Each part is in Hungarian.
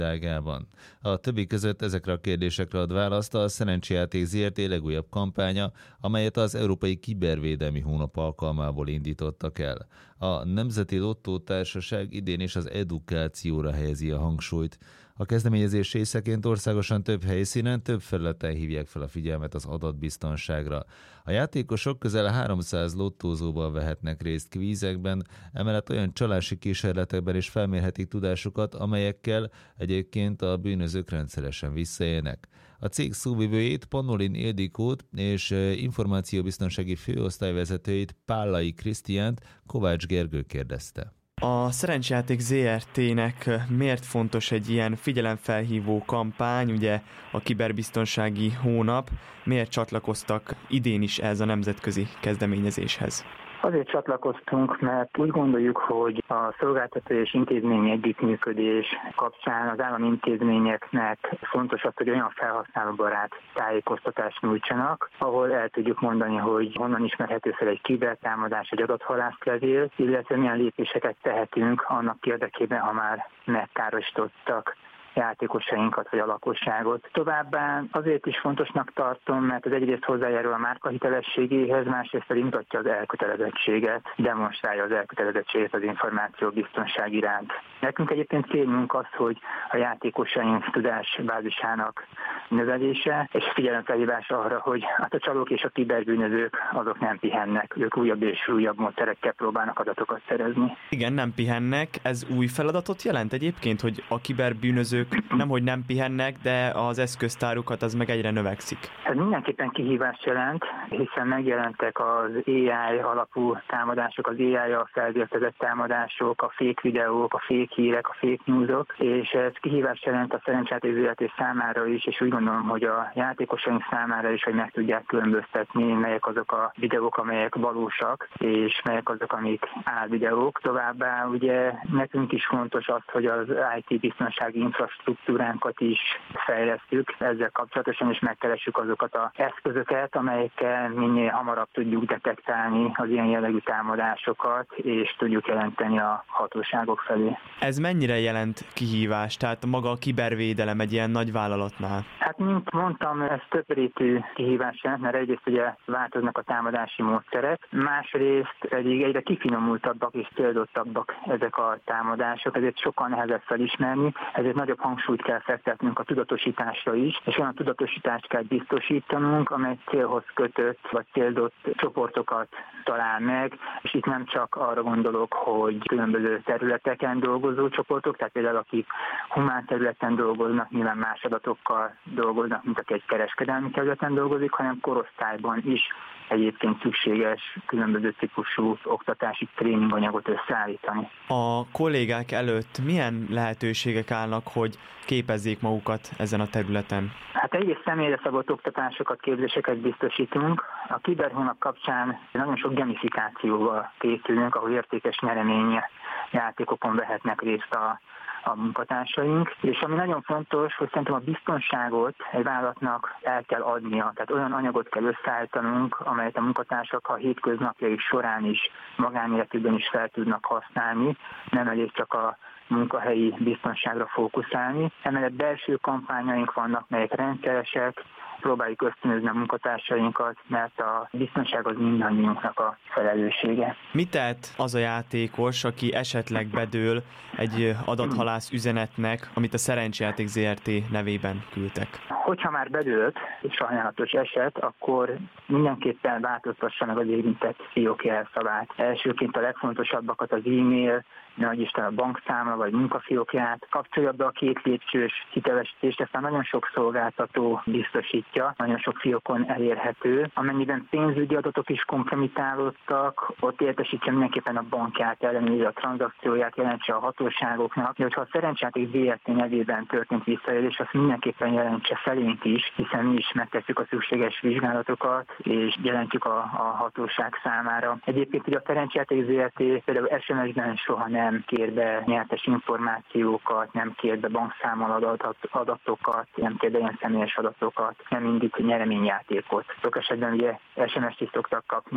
ágában. A többi között ezekre a kérdésekre ad választ a Szerencsejáték Zrt. Legújabb kampánya, amelyet az Európai Kibervédelmi Hónap alkalmából indítottak el. A Nemzeti Lottó Társaság idén is az edukációra helyezi a hangsúlyt. A kezdeményezés részeként országosan több helyszínen, több felületen hívják fel a figyelmet az adatbiztonságra. A játékosok közel 300 lottózóban vehetnek részt kvízekben, emellett olyan csalási kísérletekben is felmérhetik tudásukat, amelyekkel egyébként a bűnözők rendszeresen visszaélnek. A cég szóvivőjét, Pannolin Ildikót és információbiztonsági főosztályvezetőjét, Pállai Krisztiánt Kovács Gergő kérdezte. A Szerencsejáték Zrt.-nek miért fontos egy ilyen figyelemfelhívó kampány, ugye a kiberbiztonsági hónap, miért csatlakoztak idén is ehhez a nemzetközi kezdeményezéshez? Azért csatlakoztunk, mert úgy gondoljuk, hogy a szolgáltató és intézményi együttműködés kapcsán az állami intézményeknek fontos az, hogy olyan felhasználóbarát tájékoztatást nyújtsanak, ahol el tudjuk mondani, hogy honnan ismerhető fel egy kibertámadás, egy adathalászlevél, illetve milyen lépéseket tehetünk annak érdekében, ha már megkárosítottak játékosainkat vagy a lakosságot. Továbbá azért is fontosnak tartom, mert az egyrészt hozzájárul a márka hitelességéhez, másrészt pedig mutatja az elkötelezettséget, demonstrálja az elkötelezettséget az információbiztonság iránt. Nekünk egyébként célunk az, hogy a játékosaink tudásbázisának növelése, és figyelemfelhívás arra, hogy hát a csalók és a kiberbűnözők azok nem pihennek, ők újabb és újabb módszerekkel próbálnak adatokat szerezni. Igen, nem pihennek, ez új feladatot jelent egyébként, hogy a kiberbűnözők nemhogy nem pihennek, de az eszköztárukat az meg egyre növekszik. Ez mindenképpen kihívást jelent, hiszen megjelentek az AI alapú támadások, az AI-jal felvértezett támadások, a fake videók, a fake hírek, a fake newsok, és ez kihívást jelent a Szerencsejáték Zrt. Számára is, és úgy gondolom, hogy a játékosaink számára is, hogy meg tudják különböztetni, melyek azok a videók, amelyek valósak, és melyek azok, amik álvideók. Továbbá ugye nekünk is fontos az, hogy az IT biztonsági infrastruktúránkat is fejlesztjük. Ezzel kapcsolatosan is megkeressük azokat az eszközöket, amelyekkel minél hamarabb tudjuk detektálni az ilyen jellegű támadásokat, és tudjuk jelenteni a hatóságok felé. Ez mennyire jelent kihívást? Tehát maga a kibervédelem egy ilyen nagy vállalatnál? Hát, mint mondtam, ez többrétű kihívás jelent, mert egyrészt ugye változnak a támadási módszerek, másrészt pedig egyre kifinomultabbak és célzottabbak ezek a támadások, ezért sokkal nehezebb felismerni, ezért nagyobb hangsúlyt kell fektetnünk a tudatosításra is, és olyan tudatosítást kell biztosítanunk, amely célhoz kötött vagy célzott csoportokat talál meg, és itt nem csak arra gondolok, hogy különböző területeken dolgozó csoportok, tehát például akik humán területen dolgoznak, nyilván más adatokkal dolgoznak, mint aki egy kereskedelmi területen dolgozik, hanem korosztályban is egyébként szükséges különböző típusú oktatási tréninganyagot összeállítani. A kollégák előtt milyen lehetőségek állnak, hogy képezzék magukat ezen a területen? Hát egyrészt személyre szabott oktatásokat, képzéseket biztosítunk. A kiberhónap kapcsán nagyon sok gamifikációval készülünk, ahol értékes nyeremény játékokon vehetnek részt a munkatársaink, és ami nagyon fontos, hogy szerintem a biztonságot egy vállalatnak el kell adnia, tehát olyan anyagot kell összeállítanunk, amelyet a munkatársak a hétköznapjaik során is, magánéletükben is fel tudnak használni, nem elég csak a munkahelyi biztonságra fókuszálni. Emellett belső kampányaink vannak, melyek rendszeresek, próbáljuk ösztönözni a munkatársainkat, mert a biztonság az mindannyiunknak a felelőssége. Mit tehet az a játékos, aki esetleg bedől egy adathalász üzenetnek, amit a Szerencsejáték Zrt. Nevében küldtek? Hogyha már bedőlt, és sajnálatos eset, akkor mindenképpen változtassa meg az érintett fiók jelszavát. Elsőként a legfontosabbakat, az e-mail, Isten a bankszámla vagy munkafiókját, kapcsolja be a 2 lépcsős hitelesítést, ezt már nagyon sok szolgáltató biztosítja, nagyon sok fiókon elérhető. Amennyiben pénzügyi adatok is kompromitálódtak, ott értesítse mindenképpen a bankját, ellenőrizze a tranzakcióját, jelentse a hatóságoknak. De hogyha a Szerencsejáték Zrt. Nevében történt visszaélés, azt mindenképpen jelentse felénk is, hiszen mi is megtesszük a szükséges vizsgálatokat, és jelentjük a hatóság számára. Egyébként ugye a Szerencsejáték Zrt. Például SMS-ben soha nem kér be nyertes információkat, nem kér be bankszámla adatokat, nem kér be ilyen személyes adatokat, nem indít nyereményjátékot. Sok esetben ugye SMS-t is szoktak kapni a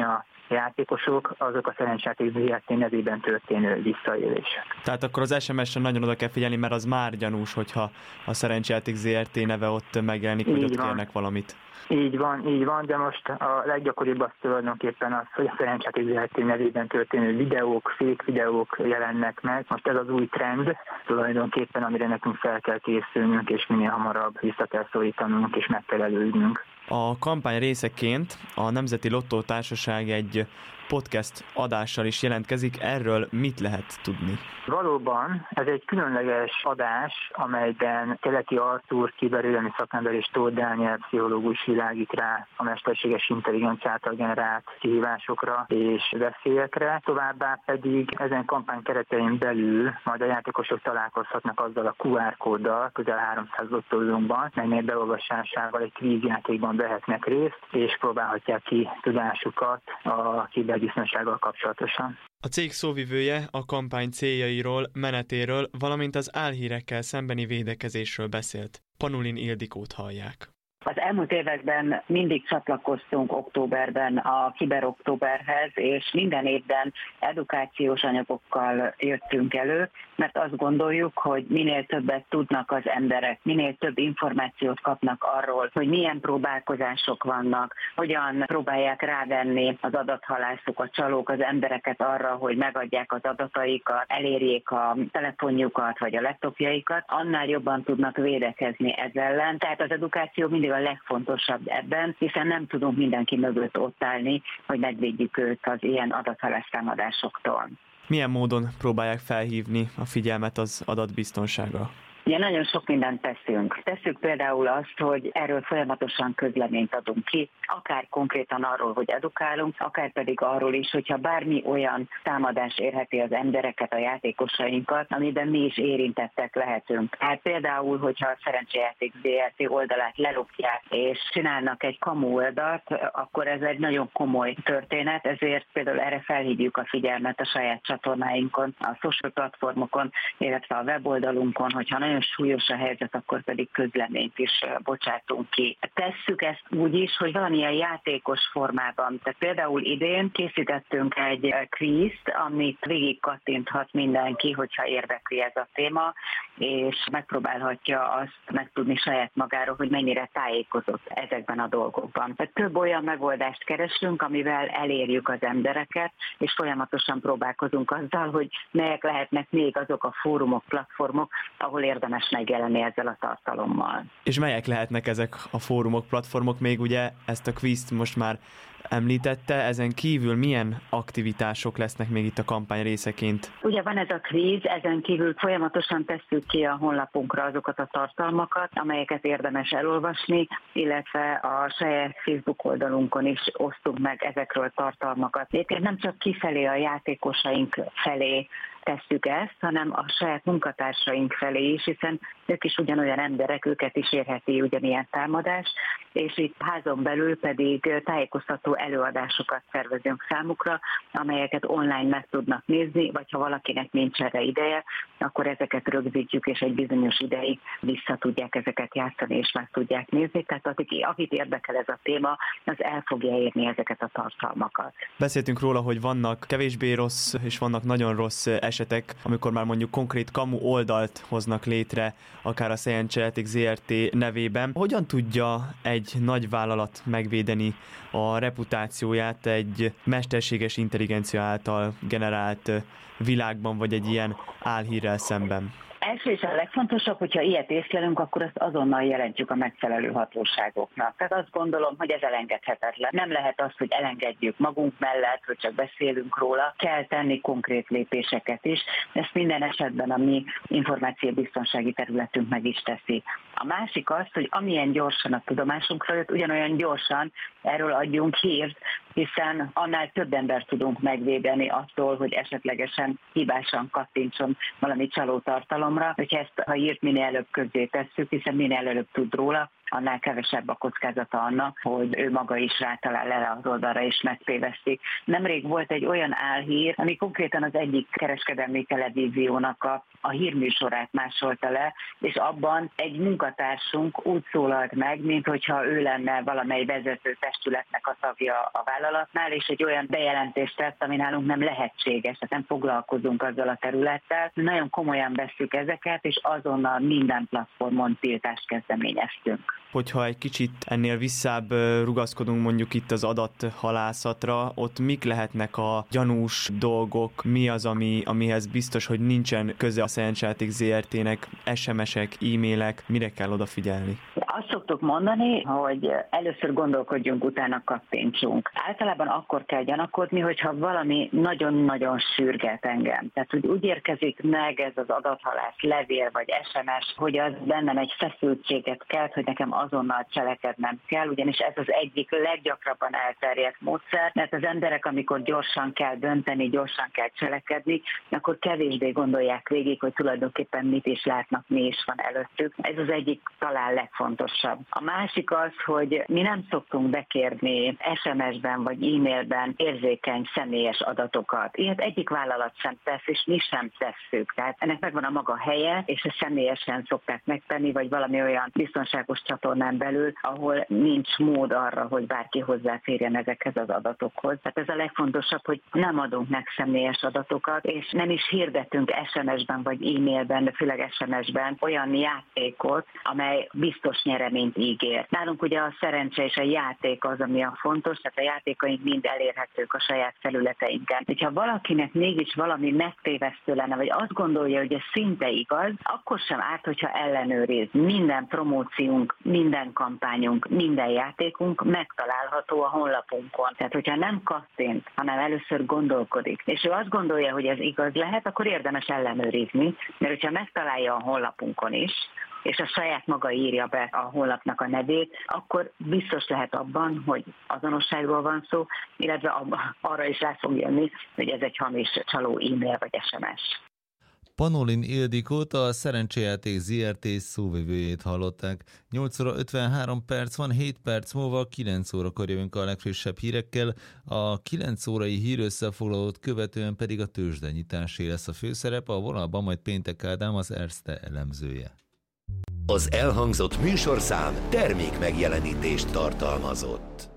játékosok, azok a Szerencsejáték ZRT nevében történő visszaélések. Tehát akkor az SMS-en nagyon oda kell figyelni, mert az már gyanús, hogyha a Szerencsejáték ZRT neve ott megjelenik, hogy ott kérnek valamit. Így van, de most a leggyakoribb az tulajdonképpen az, hogy a Szerencsejáték ZRT nevében történő videók, fake videók jelennek meg. Most ez az új trend tulajdonképpen, amire nekünk fel kell készülnünk, és minél hamarabb vissza kell szorítanunk, és meg kell előznünk. A kampány részeként a Nemzeti Lottó Társaság egy podcast adással is jelentkezik, erről mit lehet tudni? Valóban, ez egy különleges adás, amelyben Keleti Artúr, kibervédelmi szakember és Tóth Dániel pszichológus világít rá a mesterséges intelligencia által generált kihívásokra és veszélyekre. Továbbá pedig ezen kampány keretein belül majd a játékosok találkozhatnak azzal a QR kóddal, közel 300 lottózónkban, melynek beolvasásával egy kvízjátékban vehetnek részt, és próbálhatják ki tudásukat a kiberbiztonsággal kapcsolatosan. A cég szóvivője a kampány céljairól, menetéről, valamint az álhírekkel szembeni védekezésről beszélt. Panulin Ildikót hallják. Az elmúlt években mindig csatlakoztunk októberben a Kiberoktóberhez, és minden évben edukációs anyagokkal jöttünk elő, mert azt gondoljuk, hogy minél többet tudnak az emberek, minél több információt kapnak arról, hogy milyen próbálkozások vannak, hogyan próbálják rávenni az adathalászok, a csalók az embereket arra, hogy megadják az adataikat, elérjék a telefonjukat vagy a laptopjaikat, annál jobban tudnak védekezni ez ellen. Tehát az edukáció mindig a legfontosabb ebben, hiszen nem tudunk mindenki mögött ott állni, hogy megvédjük őt az ilyen adathalász támadásoktól. Milyen módon próbálják felhívni a figyelmet az adatbiztonságra? Ugye nagyon sok mindent teszünk. Tesszük például azt, hogy erről folyamatosan közleményt adunk ki, akár konkrétan arról, hogy edukálunk, akár pedig arról is, hogyha bármi olyan támadás érheti az embereket, a játékosainkat, amiben mi is érintettek lehetünk. Hát például, hogyha a Szerencsejáték ZRT oldalát lelopják és csinálnak egy kamu oldalt, akkor ez egy nagyon komoly történet, ezért például erre felhívjuk a figyelmet a saját csatornáinkon, a social platformokon, illetve a weboldalunkon, hogyha nagyon súlyos a helyzet, akkor pedig közleményt is bocsátunk ki. Tesszük ezt úgy is, hogy valamilyen játékos formában. Tehát például idén készítettünk egy kvízt, amit végig kattinthat mindenki, hogyha érdekli ez a téma, és megpróbálhatja azt megtudni saját magáról, hogy mennyire tájékozott ezekben a dolgokban. Tehát több olyan megoldást keresünk, amivel elérjük az embereket, és folyamatosan próbálkozunk azzal, hogy melyek lehetnek még azok a fórumok, platformok, ahol érdemes megjelenni ezzel a tartalommal. És melyek lehetnek ezek a fórumok, platformok? Még ugye ezt a kvízt most már említette, ezen kívül milyen aktivitások lesznek még itt a kampány részeként? Ugye van ez a kvíz, ezen kívül folyamatosan tesszük ki a honlapunkra azokat a tartalmakat, amelyeket érdemes elolvasni, illetve a saját Facebook oldalunkon is osztunk meg ezekről tartalmakat. Egyébként nem csak kifelé a játékosaink felé tesszük ezt, hanem a saját munkatársaink felé is, hiszen ők is ugyanolyan emberek, őket is érheti ugyanilyen támadás, és itt házon belül pedig tájékoztató előadásokat szervezünk számukra, amelyeket online meg tudnak nézni, vagy ha valakinek nincs erre ideje, akkor ezeket rögzítjük, és egy bizonyos ideig vissza tudják ezeket játszani, és meg tudják nézni. Tehát akit érdekel ez a téma, az el fogja érni ezeket a tartalmakat. Beszéltünk róla, hogy vannak kevésbé rossz, és vannak nagyon rossz esetek, amikor már mondjuk konkrét kamu oldalt hoznak létre, akár a Szerencsejáték ZRT nevében. Hogyan tudja egy nagy vállalat megvédeni a reputációját egy mesterséges intelligencia által generált világban, vagy egy ilyen álhírrel szemben? Első és a legfontosabb, hogyha ilyet észlelünk, akkor azt azonnal jelentjük a megfelelő hatóságoknak. Tehát azt gondolom, hogy ez elengedhetetlen. Nem lehet az, hogy elengedjük magunk mellett, hogy csak beszélünk róla. Kell tenni konkrét lépéseket is. Ezt minden esetben a mi információbiztonsági területünk meg is teszi. A másik az, hogy amilyen gyorsan a tudomásunkra jött, ugyanolyan gyorsan erről adjunk hírt, hiszen annál több embert tudunk megvédeni attól, hogy esetlegesen hibásan kattintson valami csalótartalomra, hogyha ezt a hírt minél előbb közzé tesszük, hiszen minél előbb tud róla, annál kevesebb a kockázata annak, hogy ő maga is rátalál erre az oldalra és megtéveszti. Nemrég volt egy olyan álhír, ami konkrétan az egyik kereskedelmi televíziónak a hírműsorát másolta le, és abban egy munkatársunk úgy szólalt meg, minthogyha ő lenne valamely vezető testületnek a tagja a vállalatnál, és egy olyan bejelentést tett, ami nálunk nem lehetséges, tehát nem foglalkozunk azzal a területtel. Nagyon komolyan vesszük ezeket, és azonnal minden platformon tiltást kezdeményeztünk. Hogyha egy kicsit ennél visszább rugaszkodunk mondjuk itt az adathalászatra, ott mik lehetnek a gyanús dolgok, mi az, amihez biztos, hogy nincsen köze a Szerencsejáték Zrt-nek, SMS-ek, e-mailek, mire kell odafigyelni? Azt szoktuk mondani, hogy először gondolkodjunk, utána kattintsunk. Általában akkor kell gyanakodni, hogyha valami nagyon-nagyon sürget engem. Tehát úgy érkezik meg ez az adathalász levél vagy SMS, hogy az bennem egy feszültséget kelt, hogy nekem azonnal cselekednem kell, ugyanis ez az egyik leggyakrabban elterjedt módszer, mert az emberek, amikor gyorsan kell dönteni, gyorsan kell cselekedni, akkor kevésbé gondolják végig, hogy tulajdonképpen mit is látnak, mi is van előttük. Ez az egyik talán legfontosabb. A másik az, hogy mi nem szoktunk bekérni SMS-ben vagy e-mailben érzékeny személyes adatokat. Ilyet egyik vállalat sem tesz, és mi sem tesszük. Tehát ennek megvan a maga helye, és ezt személyesen szokták megtenni, vagy valami olyan biztonságos csatornán belül, ahol nincs mód arra, hogy bárki hozzáférjen ezekhez az adatokhoz. Tehát ez a legfontosabb, hogy nem adunk meg személyes adatokat, és nem is hirdetünk SMS-ben vagy e-mailben, de főleg SMS-ben olyan játékot, amely biztos nyereményt ígér. Nálunk ugye a szerencse és a játék az, ami a fontos, tehát a játékaink mind elérhetők a saját felületeinken. Hogyha valakinek mégis valami megtévesztő lenne, vagy azt gondolja, hogy ez szinte igaz, akkor sem árt, hogyha ellenőriz. Minden promóciónk, minden kampányunk, minden játékunk megtalálható a honlapunkon. Tehát, hogyha nem kattint, hanem először gondolkodik, és ő azt gondolja, hogy ez igaz lehet, akkor érdemes ellenőrizni, mert hogyha megtalálja a honlapunkon is, és a saját maga írja be a honlapnak a nevét, akkor biztos lehet abban, hogy azonosságról van szó, illetve arra is rá fog jönni, hogy ez egy hamis csaló e-mail vagy SMS. Panolin Ildikót, a Szerencsejáték Zrt. Szóvivőjét hallották. 8 óra 53 perc van, 7 perc múlva 9 órakor jövünk a legfrissebb hírekkel, a 9 órai hírösszefoglalót követően pedig a tőzsdenyitásé lesz a főszerep, a vonalban majd Péntek Ádám, az Erste elemzője. Az elhangzott műsorszám termék megjelenítést tartalmazott.